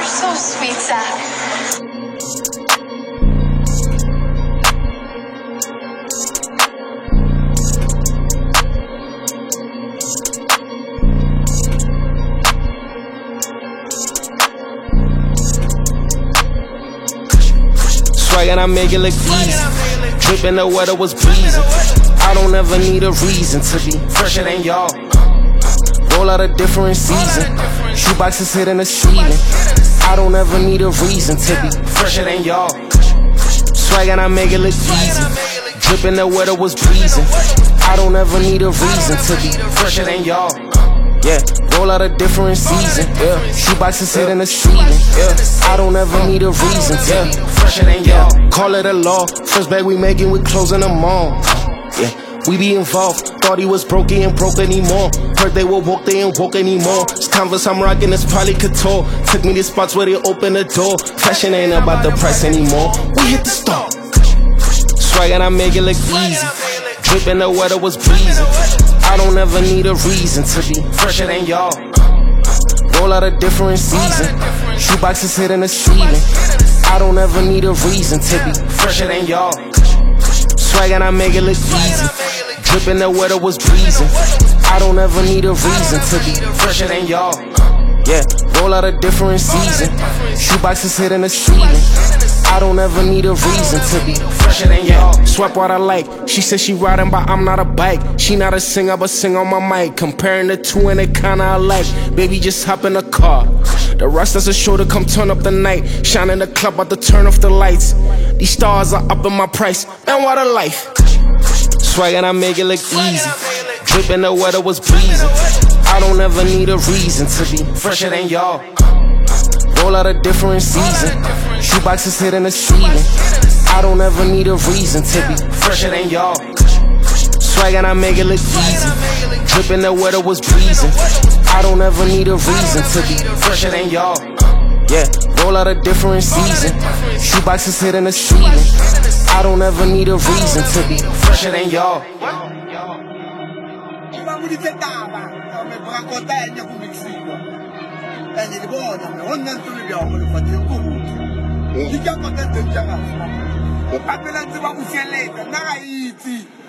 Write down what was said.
You're so sweet, Zach. Swag and I make it look easy. Drippin' the weather was breezy. I don't ever need a reason to be fresher than y'all. Roll out a different season. Shoeboxes hitting the ceiling. I don't ever need a reason to be fresher than y'all. Swag and I make it look easy. Drippin' the weather was breezy. I don't ever need a reason to be fresher than y'all. Yeah, roll out a different season. Yeah, shoeboxes hitting the ceiling. Yeah, I don't ever need a reason to be fresher than y'all. Call it a law. First bag we making, we closing them all. Yeah, we be involved. Thought he was broke, he ain't broke anymore. Heard they were woke, they ain't woke anymore. This Converse I'm rocking, it's probably couture. Took me to spots where they open the door. Fashion ain't about the price anymore. We hit the store. Swag and I make it look easy. Drippin' the weather was breezy. I don't ever need a reason to be fresher than y'all. Roll out a different season. Shoeboxes hitting the ceiling. I don't ever need a reason to be fresher than y'all. Swag and I make it look easy. Drippin' the weather was breezy. I don't ever need a reason to be fresher than y'all. Yeah, roll out a different season. Shoeboxes hitting the ceiling. I don't ever need a reason to be fresher than y'all. Swipe what I like. She said she riding, but I'm not a bike. She not a singer, but sing on my mic. Comparing the two and it kinda alike. Baby, just hop in the car. The rest is a show to come turn up the night. Shine in the club, about to turn off the lights. These stars are up in my price. Man, what a life. Swag and I make it look easy. Drippin' the weather was breezy. I don't ever need a reason to be fresher than y'all. Roll out a different season. Shoeboxes hitting the ceiling. I don't ever need a reason to be fresher than y'all. Swag and I make it look easy. Drippin' the weather was breezy. I don't ever need a reason to be fresher than y'all. Yeah, roll out a different season. Shoeboxes hitting the ceiling. I don't ever need a reason to be fresher than y'all. Di chiama che te chiama. O papelante va uscire lei, non hai